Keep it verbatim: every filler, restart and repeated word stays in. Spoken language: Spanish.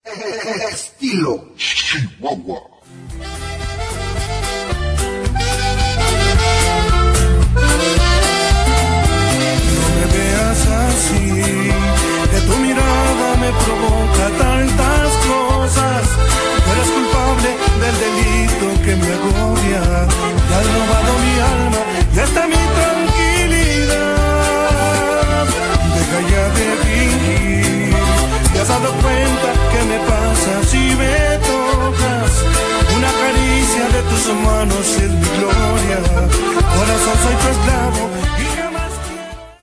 Estilo Chihuahua. No me veas así, que tu mirada me provoca tantas cosas. Tú eres culpable del delito que me agobia. Te has robado mi alma y hasta mi tranquilidad. Deja ya de fingir. ¿Te has dado cuenta que me pasa si me tocas? Una caricia de tus manos es mi gloria. Corazón, soy tu esclavo